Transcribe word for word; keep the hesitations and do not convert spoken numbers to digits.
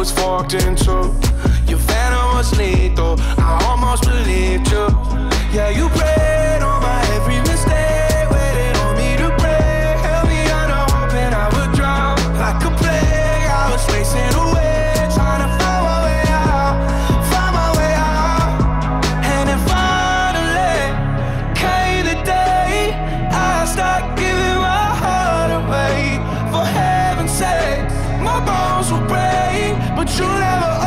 was forked in two. Your venom was lethal, I almost believed you. Yeah, you preyed on my every mistake, waited on me to break, held me under hoping I would drown. Like a plague, I was racing away, trying to find my way out, find my way out. And then finally came the day I stopped giving my heart away. For heaven's sake, my bones will break, but you never